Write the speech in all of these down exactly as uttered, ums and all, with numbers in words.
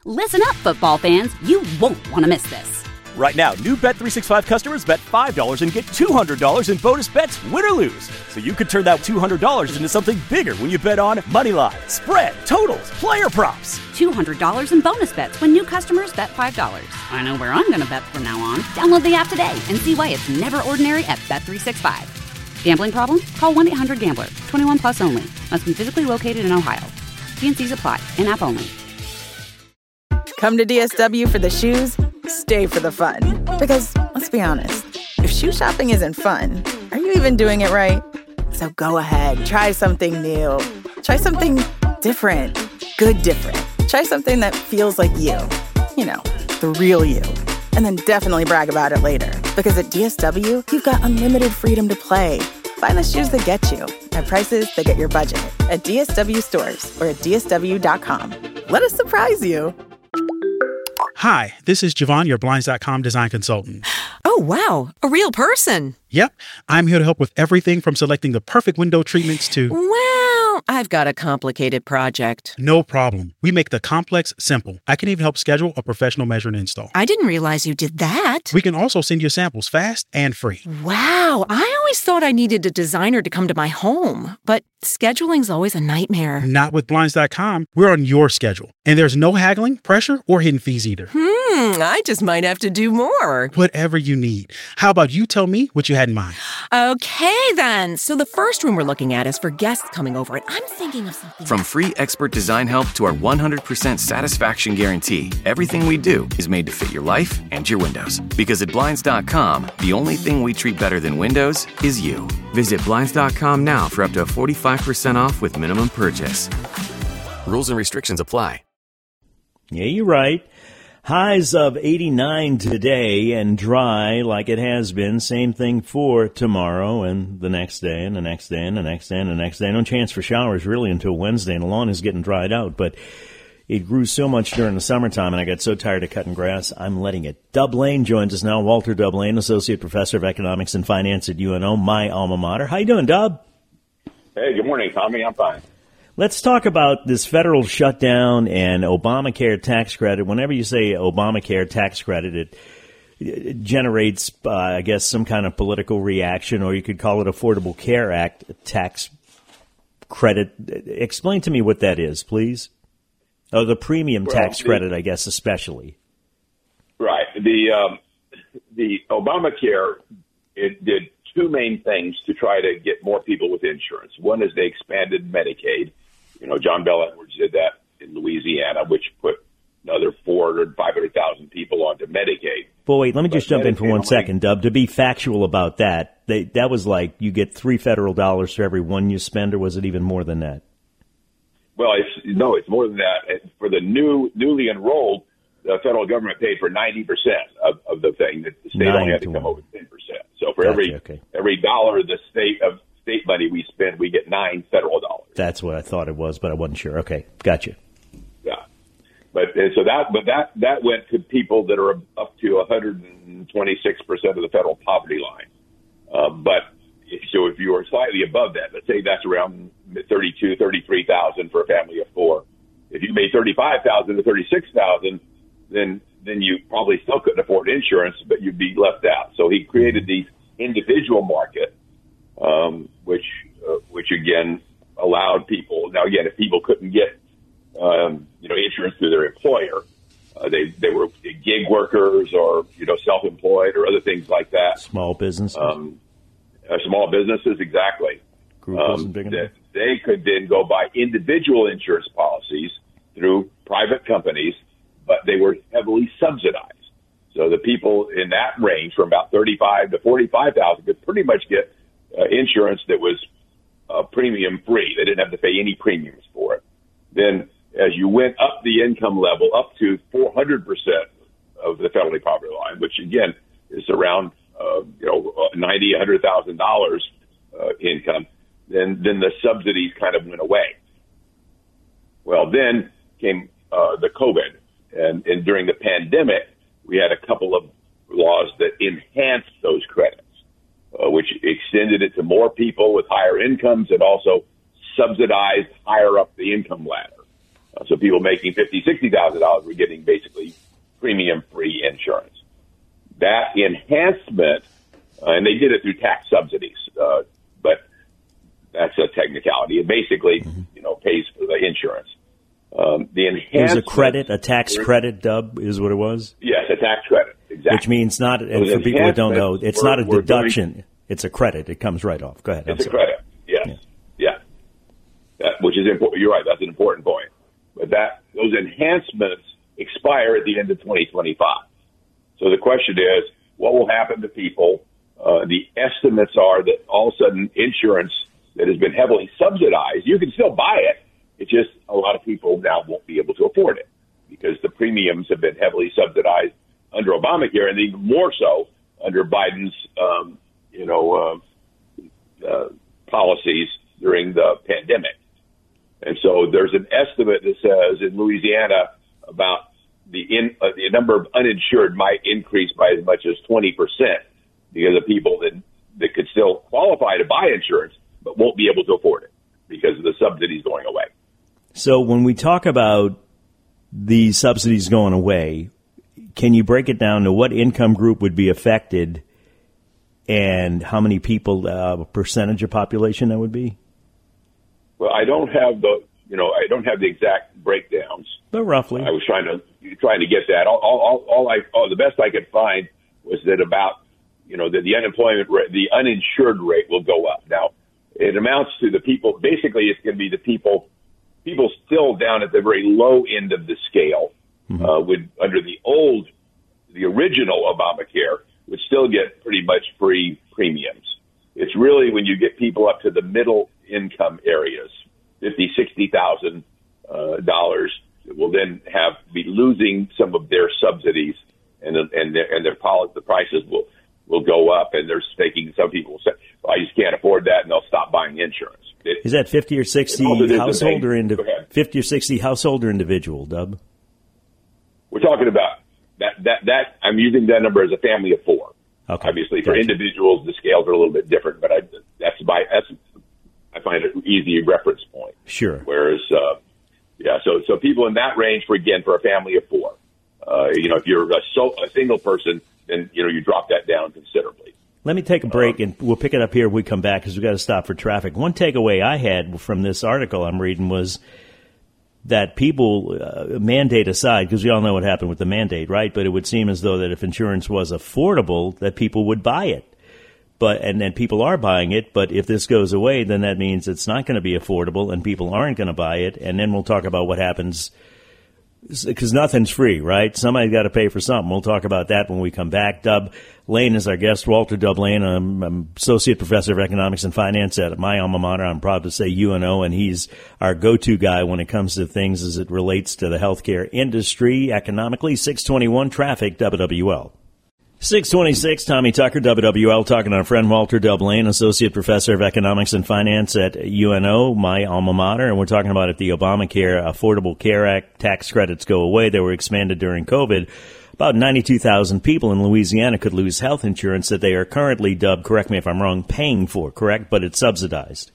Listen up, football fans. You won't want to miss this. Right now, new Bet three sixty-five customers bet five dollars and get two hundred dollars in bonus bets, win or lose. So you could turn that two hundred dollars into something bigger when you bet on money line, spread, totals, player props. two hundred dollars in bonus bets when new customers bet five dollars. I know where I'm going to bet from now on. Download the app today and see why it's never ordinary at Bet three sixty-five. Gambling problem? Call one eight hundred gambler. twenty-one plus only. Must be physically located in Ohio. T and C's apply. In-app only. Come to D S W for the shoes, stay for the fun. Because, let's be honest, if shoe shopping isn't fun, are you even doing it right? So go ahead, try something new. Try something different. Good different. Try something that feels like you. You know, the real you. And then definitely brag about it later. Because at D S W, you've got unlimited freedom to play. Find the shoes that get you at prices that get your budget at D S W stores or at D S W dot com. Let us surprise you. Hi, this is Javon, your Blinds dot com design consultant. Oh, wow. A real person. Yep. I'm here to help with everything from selecting the perfect window treatments to... Well, I've got a complicated project. No problem. We make the complex simple. I can even help schedule a professional measure and install. I didn't realize you did that. We can also send you samples fast and free. Wow. I always thought I needed a designer to come to my home, but scheduling's always a nightmare. Not with Blinds dot com. We're on your schedule. And there's no haggling, pressure, or hidden fees either. Hmm, I just might have to do more. Whatever you need. How about you tell me what you had in mind? Okay, then. So the first room we're looking at is for guests coming over, and I'm thinking of something... From free expert design help to our one hundred percent satisfaction guarantee, everything we do is made to fit your life and your windows. Because at Blinds dot com, the only thing we treat better than windows is you. Visit Blinds dot com now for up to forty-five percent off with minimum purchase. Rules and restrictions apply. Yeah, you're right. Highs of eighty-nine today and dry like it has been. Same thing for tomorrow and the next day and the next day and the next day and the next day. No chance for showers really until Wednesday, and the lawn is getting dried out. But it grew so much during the summertime, and I got so tired of cutting grass, I'm letting it. Dub Lane joins us now. Walter Dub Lane, Associate Professor of Economics and Finance at U N O, my alma mater. How you doing, Dub? Hey, good morning, Tommy. I'm fine. Let's talk about this federal shutdown and Obamacare tax credit. Whenever you say Obamacare tax credit, it, it generates, uh, I guess, some kind of political reaction, or you could call it Affordable Care Act tax credit. Explain to me what that is, please. Oh, the premium well, tax the, credit, I guess, especially. Right. The um, the Obamacare, it did two main things to try to get more people with insurance. One is they expanded Medicaid. You know, John Bel Edwards did that in Louisiana, which put another four hundred, five hundred thousand people onto Medicaid. But wait, let me just but jump Medicaid in for one only, second, Dub. To be factual about that, they, that was like you get three federal dollars for every one you spend, or was it even more than that? Well, it's, no, it's more than that. For the new newly enrolled, the federal government paid for ninety percent of, of the thing. The state only had to come up with ten percent. So for gotcha, every okay. every dollar the state of state money we spend, we get nine federal dollars. That's what I thought it was, but I wasn't sure. Okay, gotcha. Yeah, but and so that but that that went to people that are up to one hundred twenty-six percent of the federal poverty line. Uh, but if, so if you are slightly above that, let's say that's around thirty-two, thirty-three thousand for a family of four. If you made thirty-five thousand to thirty-six thousand, then then you probably still couldn't afford insurance, but you'd be left out. So he created these individual market, um, which uh, which again allowed people. Now again, if people couldn't get um, you know insurance through their employer, uh, they they were gig workers or you know self-employed or other things like that. Small businesses. Um, uh, small businesses, exactly. Group um, that they could then go buy individual insurance policies through private companies, but they were heavily subsidized. So the people in that range from about thirty-five to forty-five thousand could pretty much get uh, insurance that was uh, premium free. They didn't have to pay any premiums for it. Then as you went up the income level up to four hundred percent of the federally poverty line, which again is around uh, you know ninety, one hundred thousand dollars uh, income, then then the subsidies kind of went away. Well, then came uh, the COVID, and, and during the pandemic, we had a couple of laws that enhanced those credits, uh, which extended it to more people with higher incomes and also subsidized higher up the income ladder. Uh, so people making fifty thousand dollars, sixty thousand dollars were getting premium-free insurance. That enhancement, uh, and they did it through tax subsidies, uh, but that's a technicality. It basically, mm-hmm. you know, pays for the insurance. Um, the enhancement, it was a credit, a tax credit, Dub, is what it was? Yes, a tax credit, exactly. Which means not, and for people that don't know, it's were, not a deduction. Doing, it's a credit. It comes right off. Go ahead. It's I'm a sorry. credit, yes. Yeah. yeah. That, which is important. You're right. That's an important point. But that those enhancements expire at the end of twenty twenty-five. So the question is, what will happen to people? Uh, the estimates are that all of a sudden insurance that has been heavily subsidized, you can still buy it. It's just a lot of people now won't be able to afford it because the premiums have been heavily subsidized under Obamacare, and even more so under Biden's, um, you know, uh, uh, policies during the pandemic. And so there's an estimate that says in Louisiana about the in, uh, the number of uninsured might increase by as much as twenty percent because of people that that could still qualify to buy insurance but won't be able to afford it because of the subsidies going away. So when we talk about the subsidies going away, can you break it down to what income group would be affected and how many people, uh, percentage of population that would be? Well, I don't have the, you know, I don't have the exact breakdowns. But roughly. I was trying to trying to get that. All, all, all I, all, the best I could find was that about, you know, that the unemployment rate, the uninsured rate will go up. Now, it amounts to the people, basically it's going to be the people, people still down at the very low end of the scale, mm-hmm. uh, would, under the old, the original Obamacare, would still get pretty much free premiums. It's really when you get people up to the middle income areas, fifty, sixty thousand uh, dollars, that will then have be losing some of their subsidies, and and their, and their policy, the prices will will go up, and they're taking. Some people will say, well, "I just can't afford that," and they'll stop buying insurance. It, Is that fifty or sixty household or indi- fifty or sixty household or individual, Dub? We're talking about that. That that I'm using that number as a family of four. Okay. Obviously, for gotcha. individuals, the scales are a little bit different, but I, that's my that's I find it an easy reference point. Sure. Whereas, uh, yeah, so so people in that range, for again, for a family of four, uh, you know, if you're a, so, a single person, then you know you drop that down considerably. Let me take a break, and we'll pick it up here when we come back because we've got to stop for traffic. One takeaway I had from this article I'm reading was that people, uh, mandate aside, because we all know what happened with the mandate, right? But it would seem as though that if insurance was affordable, that people would buy it. But and then people are buying it. But if this goes away, then that means it's not going to be affordable, and people aren't going to buy it. And then we'll talk about what happens. Because nothing's free, right? Somebody's got to pay for something. We'll talk about that when we come back. Dub Lane is our guest. Walter Dub Lane. I'm, I'm associate professor of economics and finance at my alma mater. I'm proud to say U N O, and he's our go-to guy when it comes to things as it relates to the healthcare industry economically. six twenty-one traffic, W W L. six twenty-six, Tommy Tucker, W W L, talking to our friend Walter Dub Lane, associate professor of economics and finance at U N O, my alma mater, and we're talking about if the Obamacare Affordable Care Act tax credits go away. They were expanded during COVID. About ninety-two thousand people in Louisiana could lose health insurance that they are currently, Dub, correct me if I'm wrong, paying for, correct? But it's subsidized.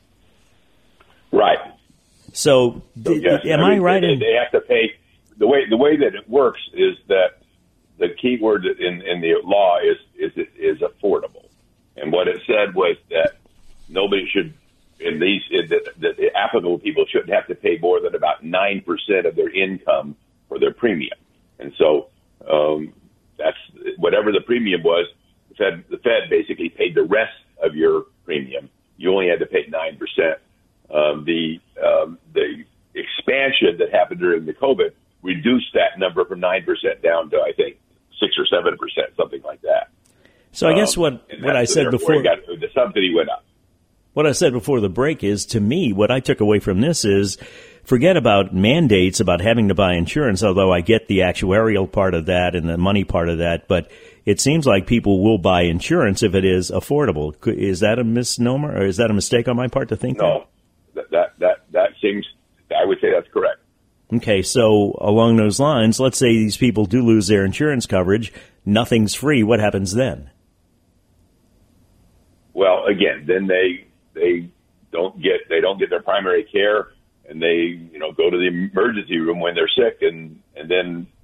Right. So, so yes, am I, mean, I right? They, in, they have to pay. The way the way that it works is that the key word in, in the law is, is is affordable. And what it said was that nobody should, in these, that the, the applicable people shouldn't have to pay more than about nine percent of their income for their premium. And so um, that's whatever the premium was, the Fed, the Fed basically paid the rest of your premium. You only had to pay nine percent. Um, the, um, the expansion that happened during the COVID reduced that number from nine percent down to, I think, six or seven percent, something like that. So I guess what, um, what I said before, got, the subsidy went up. What I said before the break is, to me, what I took away from this is, forget about mandates about having to buy insurance, although I get the actuarial part of that and the money part of that, but it seems like people will buy insurance if it is affordable. Is that a misnomer, or is that a mistake on my part to think no, that? No, that, that, that seems, I would say that's correct. Okay, so along those lines, let's say these people do lose their insurance coverage, nothing's free. What happens then? Well, again, then they they don't get they don't get their primary care, and they you know go to the emergency room when they're sick, and and then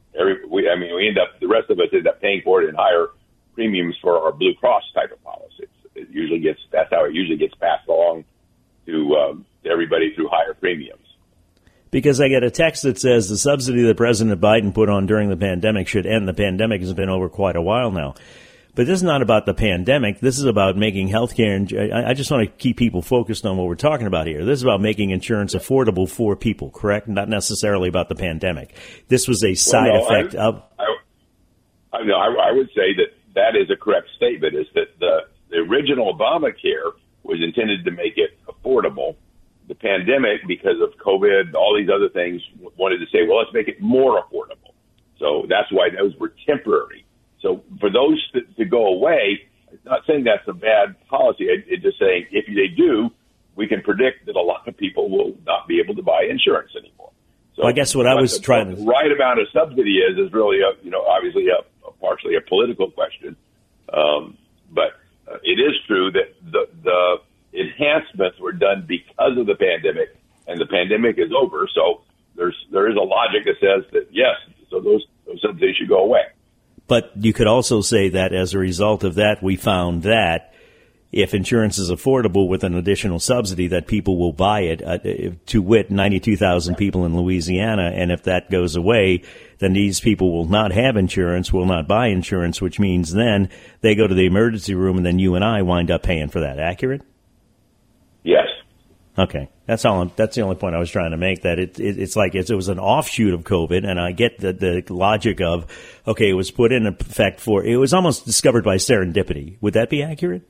every, we, I mean, we end up, the rest of us end up paying for it in higher premiums for our Blue Cross type of policies. It usually gets, that's how it usually gets passed along to, um, to everybody through higher premiums. Because I get a text that says the subsidy that President Biden put on during the pandemic should end. The pandemic has been over quite a while now. But this is not about the pandemic. This is about making health care. And I just want to keep people focused on what we're talking about here. This is about making insurance affordable for people, correct? Not necessarily about the pandemic. This was a side well, no, effect I, of. I, I, no, I, I would say that that is a correct statement, is that the, the original Obamacare was intended to make it affordable. The pandemic, because of COVID, all these other things, wanted to say, well, let's make it more affordable. So that's why those were temporary. So for those to, to go away, I'm not saying that's a bad policy. It's just saying if they do, we can predict that a lot of people will not be able to buy insurance anymore. So well, I guess what I was the, trying to... The right amount of subsidy is, is really, a, you know, obviously a, a partially a political question. Um, but uh, it is true that the, the enhancements were done because of the pandemic, and the pandemic is over. So there's there is a logic that says that, yes, so those, those subsidies should go away. But you could also say that as a result of that, we found that if insurance is affordable with an additional subsidy, that people will buy it. Uh, to wit, ninety-two thousand people in Louisiana. And if that goes away, then these people will not have insurance, will not buy insurance, which means then they go to the emergency room and then you and I wind up paying for that. Accurate? Yes. Okay. That's all. I'm, that's the only point I was trying to make, that it, it it's like it's, it was an offshoot of COVID, and I get the, the logic of, okay, it was put in effect for, it was almost discovered by serendipity. Would that be accurate?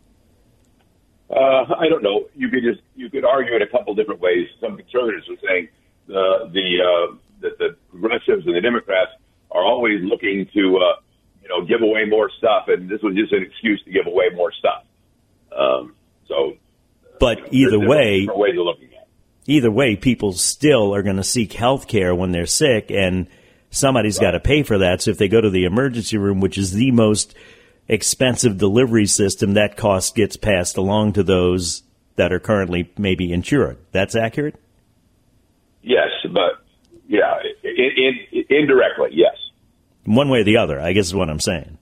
Uh, I don't know. You could just, you could argue it a couple different ways. Some conservatives are saying the, the, uh, that the progressives and the Democrats are always looking to, uh, you know, give away more stuff, and this was just an excuse to give away more stuff. Um, so, But either way, ways of looking at it. Either way, people still are going to seek health care when they're sick, and somebody's right. got to pay for that. So if they go to the emergency room, which is the most expensive delivery system, that cost gets passed along to those that are currently maybe insured. That's accurate? Yes, but yeah, in, in, indirectly, yes. One way or the other, I guess is what I'm saying.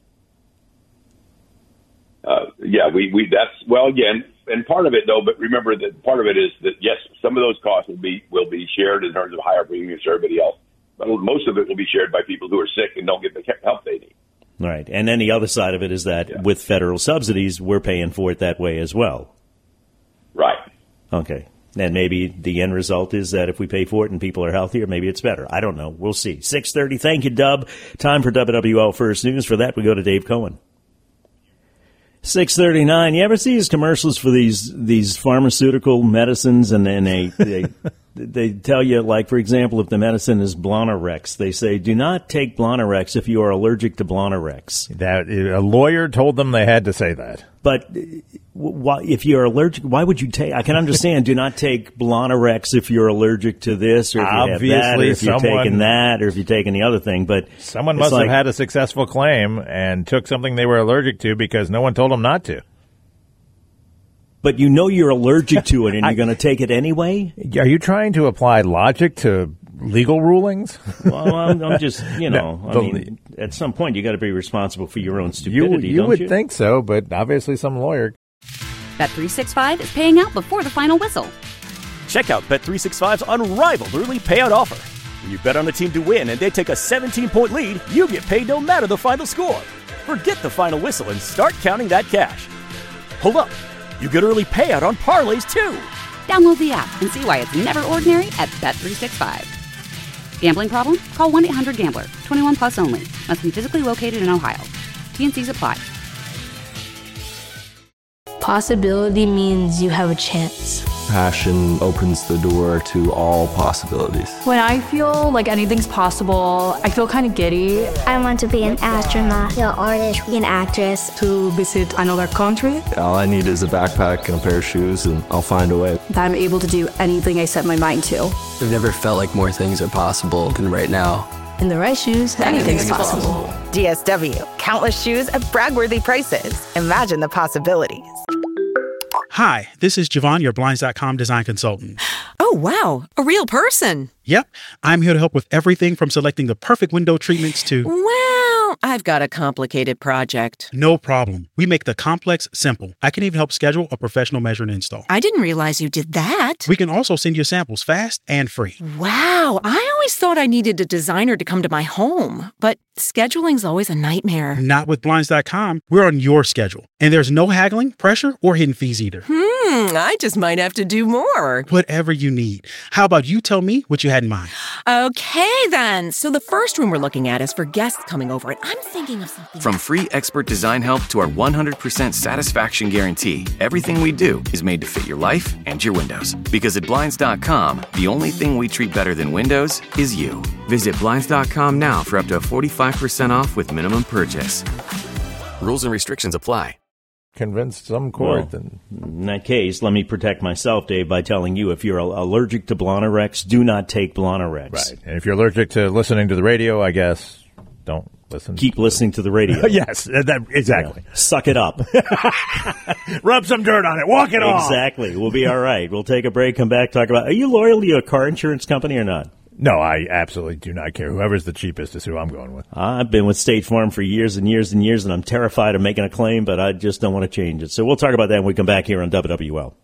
Uh, yeah, we, we that's well again, and part of it though. But remember that part of it is that yes, some of those costs will be will be shared in terms of higher premiums for everybody else, but most of it will be shared by people who are sick and don't get the help they need. Right, and then the other side of it is that yeah. with federal subsidies, we're paying for it that way as well. Right. Okay. And maybe the end result is that if we pay for it and people are healthier, maybe it's better. I don't know. We'll see. six thirty. Thank you, Dub. Time for W W L First News. For that, we go to Dave Cohen. six thirty-nine. You ever see these commercials for these these pharmaceutical medicines, and then they they they tell you, like, for example, if the medicine is Blonarex, they say, do not take Blonarex if you are allergic to Blonarex. That a lawyer told them they had to say that. But why, if you're allergic, why would you take? I can understand. Do not take Blonarex if you're allergic to this, or if you Obviously, have that, or if you're someone, taking that, or if you're taking the other thing. But someone must like, have had a successful claim and took something they were allergic to because no one told them not to. But you know you're allergic to it, and you're going to take it anyway? Are you trying to apply logic to legal rulings? Well, I'm, I'm just, you know, no, I mean, at some point you got to be responsible for your own stupidity, you, you don't would you? think so, but obviously some lawyer. Bet three sixty-five is paying out before the final whistle. Check out Bet three sixty-five's unrivaled early payout offer. When you bet on a team to win and they take a seventeen-point lead, you get paid no matter the final score. Forget the final whistle and start counting that cash. Hold up. You get early payout on parlays, too. Download the app and see why it's never ordinary at Bet three sixty-five. Gambling problem? Call one eight hundred gambler. twenty-one plus only. Must be physically located in Ohio. T N Cs apply. Possibility means you have a chance. Passion opens the door to all possibilities. When I feel like anything's possible, I feel kind of giddy. I want to be an astronaut, an artist, an actress. To visit another country. All I need is a backpack and a pair of shoes, and I'll find a way. That I'm able to do anything I set my mind to. I've never felt like more things are possible than right now. In the right shoes, anything's, anything's possible. possible. D S W. Countless shoes at brag-worthy prices. Imagine the possibilities. Hi, this is Javon, your Blinds dot com design consultant. Oh, wow. A real person. Yep. I'm here to help with everything from selecting the perfect window treatments to... Well, I've got a complicated project. No problem. We make the complex simple. I can even help schedule a professional measure and install. I didn't realize you did that. We can also send you samples fast and free. Wow. I always thought I needed a designer to come to my home, but scheduling's always a nightmare. Not with Blinds dot com. We're on your schedule. And there's no haggling, pressure, or hidden fees either. Hmm, I just might have to do more. Whatever you need. How about you tell me what you had in mind? Okay, then. So the first room we're looking at is for guests coming over, and I'm thinking of something... From free expert design help to our one hundred percent satisfaction guarantee, everything we do is made to fit your life and your windows. Because at Blinds dot com, the only thing we treat better than windows is you. Visit Blinds dot com now for up to forty-five percent off with minimum purchase. Rules and restrictions apply. Convinced some court. Well, and in that case, let me protect myself, Dave, by telling you if you're allergic to Blonarex, do not take Blonarex. Right. And if you're allergic to listening to the radio, I guess, don't listen. Keep listening to the radio. Yes, that, exactly. Yeah. Suck it up. Rub some dirt on it. Walk it off. Exactly. We'll be all right. We'll take a break, come back, talk about, are you loyal to a car insurance company or not? No, I absolutely do not care. Whoever's the cheapest is who I'm going with. I've been with State Farm for years and years and years, and I'm terrified of making a claim, but I just don't want to change it. So we'll talk about that when we come back here on W W L.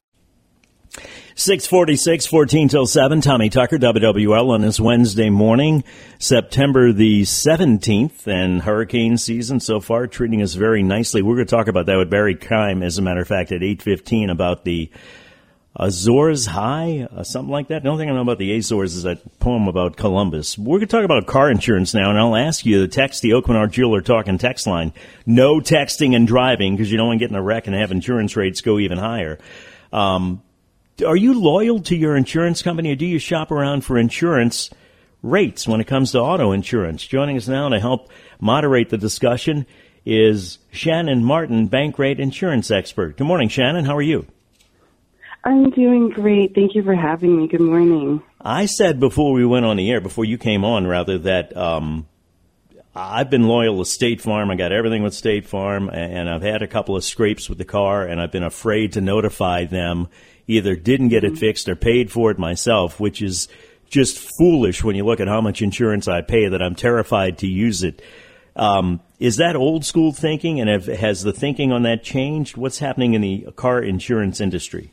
six forty-six, fourteen till seven. Tommy Tucker, W W L, on this Wednesday morning, September the seventeenth, and hurricane season so far treating us very nicely. We're going to talk about that with Barry Keim, as a matter of fact, at eight fifteen about the Azores High, uh, something like that. The only thing I know about the Azores is that poem about Columbus. We're going to talk about car insurance now, and I'll ask you to text the Oakman Jeweler Talking text line. No texting and driving, because you don't want to get in a wreck and have insurance rates go even higher. Um, are you loyal to your insurance company, or do you shop around for insurance rates when it comes to auto insurance? Joining us now to help moderate the discussion is Shannon Martin, bank rate insurance expert. Good morning, Shannon. How are you? I'm doing great. Thank you for having me. Good morning. I said before we went on the air, before you came on, rather, that um, I've been loyal to State Farm. I got everything with State Farm, and I've had a couple of scrapes with the car, and I've been afraid to notify them. Either didn't get it fixed or paid for it myself, which is just foolish when you look at how much insurance I pay, that I'm terrified to use it. Um, is that old school thinking, and have, has the thinking on that changed? What's happening in the car insurance industry?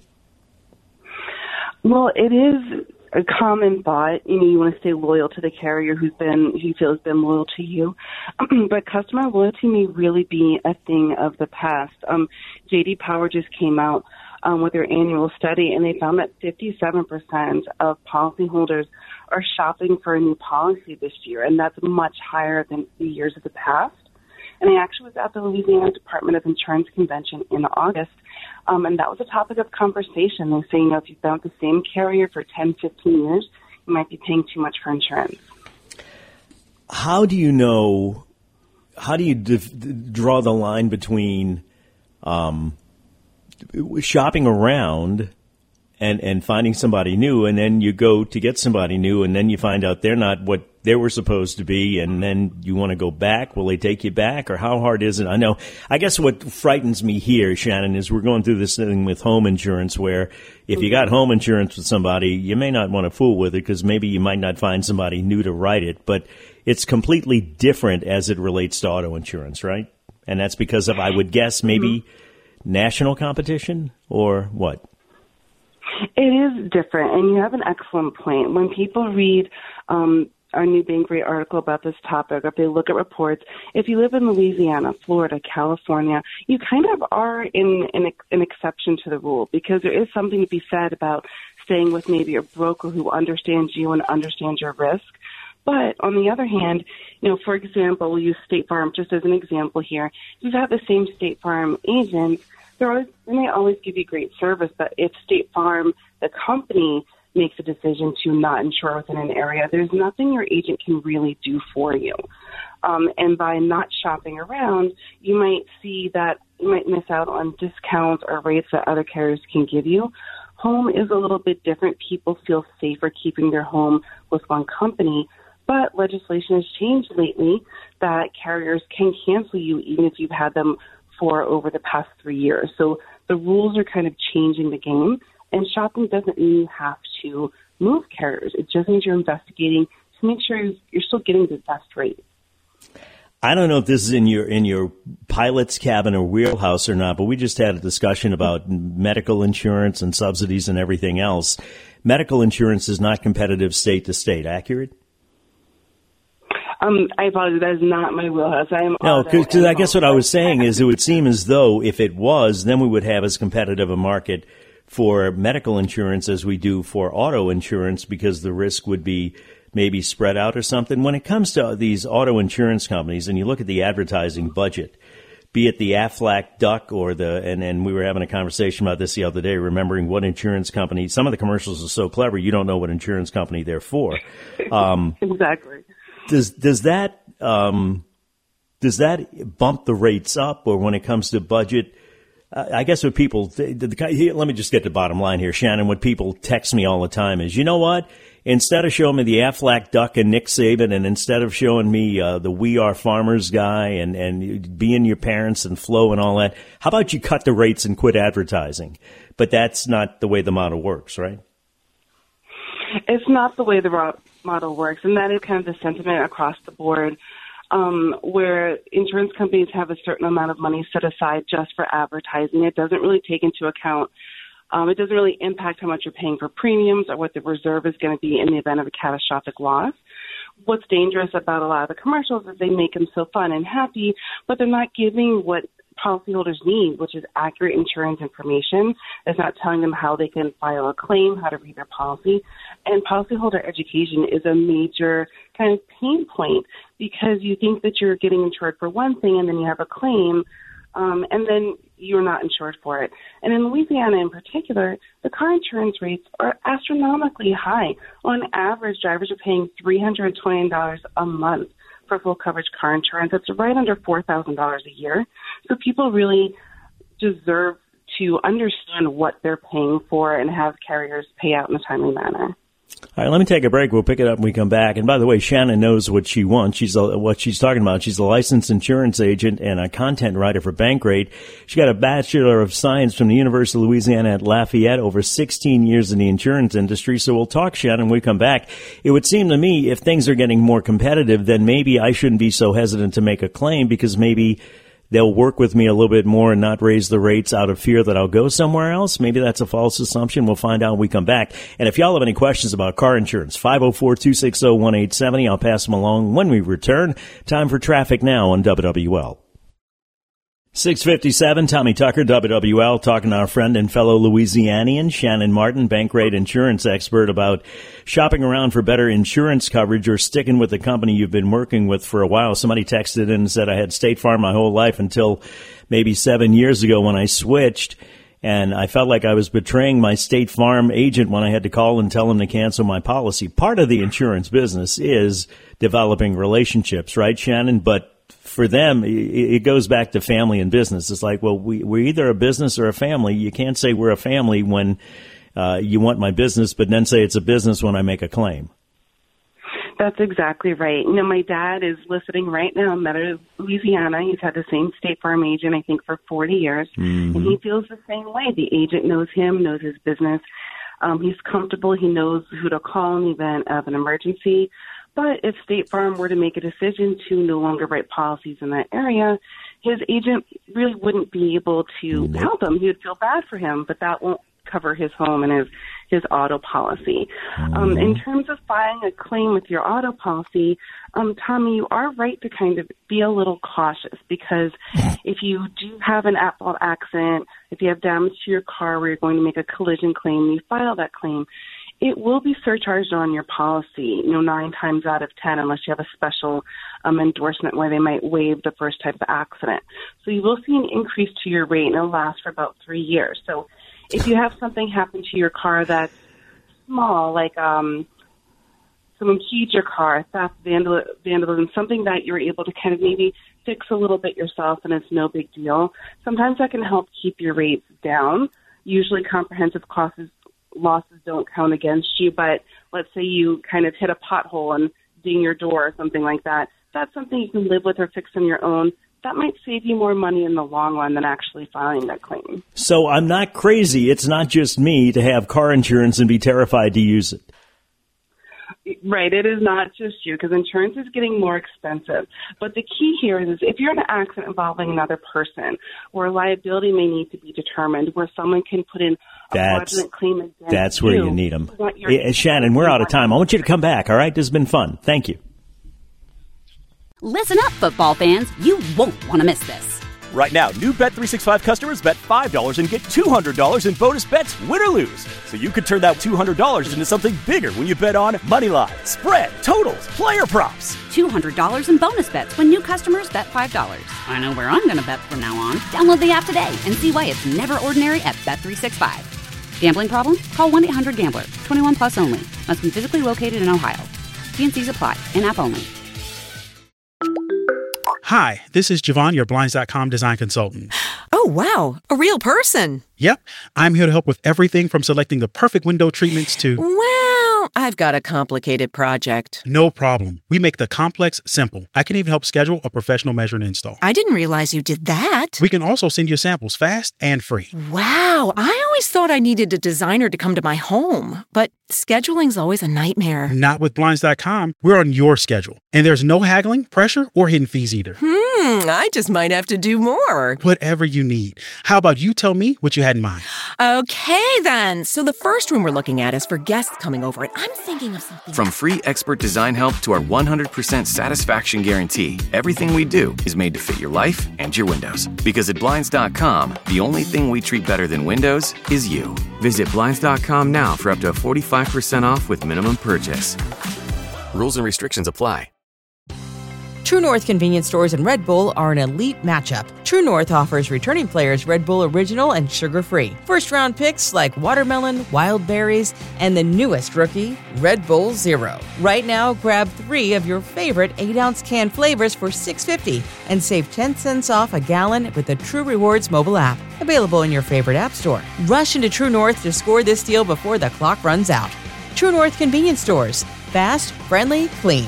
Well, it is a common thought. You know, you want to stay loyal to the carrier who's been, who you feel has been loyal to you. But customer loyalty may really be a thing of the past. Um, J D Power just came out um, with their annual study, and they found that fifty-seven percent of policyholders are shopping for a new policy this year, and that's much higher than the years of the past. And I actually was at the Louisiana Department of Insurance Convention in August, um, and that was a topic of conversation. They say, you know, if you've been with the same carrier for ten, fifteen years, you might be paying too much for insurance. How do you know, how do you d- draw the line between um, shopping around and, and finding somebody new, and then you go to get somebody new, and then you find out they're not what they were supposed to be, and then you want to go back? Will they take you back, or how hard is it? I know, I guess what frightens me here, Shannon, is we're going through this thing with home insurance where if you got home insurance with somebody, you may not want to fool with it because maybe you might not find somebody new to write it, but it's completely different as it relates to auto insurance, right? And that's because of, I would guess, maybe mm-hmm. national competition, or what? It is different, and you have an excellent point. When people read um, our new Bank Rate article about this topic, if they look at reports, if you live in Louisiana, Florida, California, you kind of are in, in an exception to the rule, because there is something to be said about staying with maybe a broker who understands you and understands your risk. But on the other hand, you know, for example, we'll use State Farm just as an example here. You have the same State Farm agent. They're always, they may always give you great service, but if State Farm, the company, makes a decision to not insure within an area, there's nothing your agent can really do for you. Um, and by not shopping around, you might see that you might miss out on discounts or rates that other carriers can give you. Home is a little bit different. People feel safer keeping their home with one company, but legislation has changed lately that carriers can cancel you even if you've had them for over the past three years. So the rules are kind of changing the game, and shopping doesn't mean you have to move carriers. It just means you're investigating to make sure you're still getting the best rate. I don't know if this is in your in your pilot's cabin or wheelhouse or not, but we just had a discussion about medical insurance and subsidies and everything else. Medical insurance is not competitive state to state. Accurate? Um, I apologize. That is not my wheelhouse. I am no, because I guess what I was saying is it would seem as though if it was, then we would have as competitive a market for medical insurance as we do for auto insurance, because the risk would be maybe spread out or something. When it comes to these auto insurance companies and you look at the advertising budget, be it the Aflac Duck or the, and, and we were having a conversation about this the other day, remembering what insurance company, some of the commercials are so clever, you don't know what insurance company they're for. Um, exactly. Does, does that, um, does that bump the rates up, or when it comes to budget? Uh, I guess what people, the, the, here, let me just get the bottom line here, Shannon. What people text me all the time is, you know what? Instead of showing me the Aflac Duck and Nick Saban, and instead of showing me uh, the We Are Farmers guy and, and being your parents and Flo and all that, how about you cut the rates and quit advertising? But that's not the way the model works, right? It's not the way the model works, and that is kind of the sentiment across the board, um, where insurance companies have a certain amount of money set aside just for advertising. It doesn't really take into account Um, it doesn't really impact how much you're paying for premiums or what the reserve is going to be in the event of a catastrophic loss. What's dangerous about a lot of the commercials is they make them so fun and happy, but they're not giving what policyholders need, which is accurate insurance information. It's not telling them how they can file a claim, how to read their policy. And policyholder education is a major kind of pain point, because you think that you're getting insured for one thing and then you have a claim, Um, and then you're not insured for it. And in Louisiana in particular, the car insurance rates are astronomically high. On average, drivers are paying three hundred twenty dollars a month for full coverage car insurance. That's right under four thousand dollars a year. So people really deserve to understand what they're paying for and have carriers pay out in a timely manner. All right, let me take a break. We'll pick it up when we come back. And by the way, Shannon knows what she wants. She's a, what she's talking about. She's a licensed insurance agent and a content writer for Bankrate. She got a Bachelor of Science from the University of Louisiana at Lafayette, over sixteen years in the insurance industry. So we'll talk, Shannon, when we come back. It would seem to me if things are getting more competitive, then maybe I shouldn't be so hesitant to make a claim, because maybe they'll work with me a little bit more and not raise the rates out of fear that I'll go somewhere else. Maybe that's a false assumption. We'll find out when we come back. And if y'all have any questions about car insurance, five oh four, two six oh, one eight seven oh, I'll pass them along when we return. Time for traffic now on W W L. six fifty-seven, Tommy Tucker, W W L, talking to our friend and fellow Louisianian, Shannon Martin, Bankrate insurance expert, about shopping around for better insurance coverage or sticking with the company you've been working with for a while. Somebody texted in and said, I had State Farm my whole life until maybe seven years ago when I switched, and I felt like I was betraying my State Farm agent when I had to call and tell him to cancel my policy. Part of the insurance business is developing relationships, right, Shannon? But for them, it goes back to family and business. It's like, well, we, we're either a business or a family. You can't say we're a family when uh, you want my business, but then say it's a business when I make a claim. That's exactly right. You know, my dad is listening right now in Meadow, Louisiana. He's had the same State Farm agent, I think, for forty years. Mm-hmm. And he feels the same way. The agent knows him, knows his business. Um, he's comfortable. He knows who to call in the event of an emergency. But if State Farm were to make a decision to no longer write policies in that area, his agent really wouldn't be able to nope. help him. He would feel bad for him, but that won't cover his home and his, his auto policy. Mm-hmm. Um, in terms of filing a claim with your auto policy, um, Tommy, you are right to kind of be a little cautious, because if you do have an at-fault accident, if you have damage to your car where you're going to make a collision claim, you file that claim, it will be surcharged on your policy, you know, nine times out of ten, unless you have a special um, endorsement where they might waive the first type of accident. So you will see an increase to your rate, and it'll last for about three years. So if you have something happen to your car that's small, like um, someone keyed your car, theft, vandal- vandalism, something that you're able to kind of maybe fix a little bit yourself and it's no big deal, sometimes that can help keep your rates down. Usually comprehensive costs losses don't count against you, but let's say you kind of hit a pothole and ding your door or something like that. That's something you can live with or fix on your own. that might save you more money in the long run than actually filing that claim. So I'm not crazy. It's not just me to have car insurance and be terrified to use it. Right, it is not just you, because insurance is getting more expensive. But the key here is if you're in an accident involving another person, where liability may need to be determined, where someone can put in a That's, fraudulent claim against that's where you, you need them. You Yeah, Shannon, we're out of time. I want you to come back, all right? This has been fun. Thank you. Listen up, football fans. You won't want to miss this. Right now, new Bet three sixty-five customers bet five dollars and get two hundred dollars in bonus bets, win or lose. So you could turn that two hundred dollars into something bigger when you bet on Moneyline, spread, totals, player props. two hundred dollars in bonus bets when new customers bet five dollars. I know where I'm going to bet from now on. Download the app today and see why it's never ordinary at Bet three sixty-five. Gambling problem? Call one eight hundred gambler. twenty-one plus only. Must be physically located in Ohio. T and C's apply. In-app only. Hi, this is Javon, your Blinds dot com design consultant. Oh, wow. A real person. Yep. I'm here to help with everything from selecting the perfect window treatments to... Well, I've got a complicated project. No problem. We make the complex simple. I can even help schedule a professional measure and install. I didn't realize you did that. We can also send you samples fast and free. Wow. I always thought I needed a designer to come to my home, but scheduling's always a nightmare. Not with Blinds dot com. We're on your schedule. And there's no haggling, pressure, or hidden fees either. Hmm, I just might have to do more. Whatever you need. How about you tell me what you had in mind? Okay, then. So the first room we're looking at is for guests coming over, and I'm thinking of something. From free expert design help to our one hundred percent satisfaction guarantee, everything we do is made to fit your life and your windows. Because at Blinds dot com, the only thing we treat better than windows is you. Visit Blinds dot com now for up to forty-five percent off with minimum purchase. Rules and restrictions apply. True North convenience stores and Red Bull are an elite matchup. True North offers returning players Red Bull Original and sugar-free. First-round picks like watermelon, wild berries, and the newest rookie, Red Bull Zero. Right now, grab three of your favorite eight-ounce can flavors for six dollars and fifty cents and save ten cents off a gallon with the True Rewards mobile app. Available in your favorite app store. Rush into True North to score this deal before the clock runs out. True North convenience stores. Fast, friendly, clean.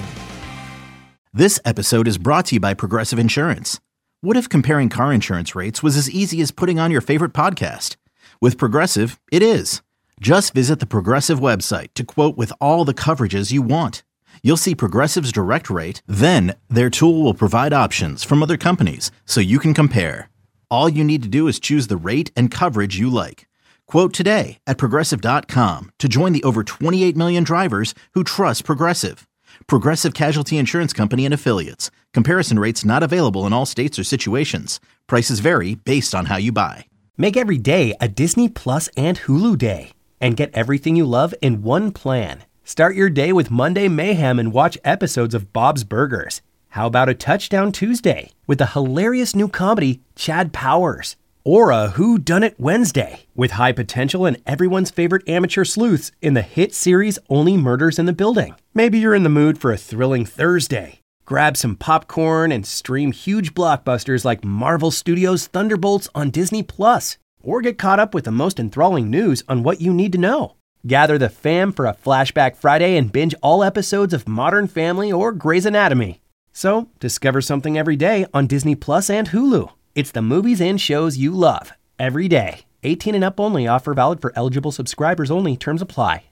This episode is brought to you by Progressive Insurance. What if comparing car insurance rates was as easy as putting on your favorite podcast? With Progressive, it is. Just visit the Progressive website to quote with all the coverages you want. You'll see Progressive's direct rate, then their tool will provide options from other companies so you can compare. All you need to do is choose the rate and coverage you like. Quote today at Progressive dot com to join the over twenty-eight million drivers who trust Progressive. Progressive Casualty Insurance Company and Affiliates. Comparison rates not available in all states or situations. Prices vary based on how you buy. Make every day a Disney Plus and Hulu day. And get everything you love in one plan. Start your day with Monday Mayhem and watch episodes of Bob's Burgers. How about a Touchdown Tuesday with the hilarious new comedy Chad Powers? Or a Who Done It Wednesday with high potential and everyone's favorite amateur sleuths in the hit series Only Murders in the Building. Maybe you're in the mood for a thrilling Thursday. Grab some popcorn and stream huge blockbusters like Marvel Studios' Thunderbolts on Disney Plus. Or get caught up with the most enthralling news on what you need to know. Gather the fam for a Flashback Friday and binge all episodes of Modern Family or Grey's Anatomy. So, discover something every day on Disney Plus and Hulu. It's the movies and shows you love every day. eighteen and up only. Offer valid for eligible subscribers only. Terms apply.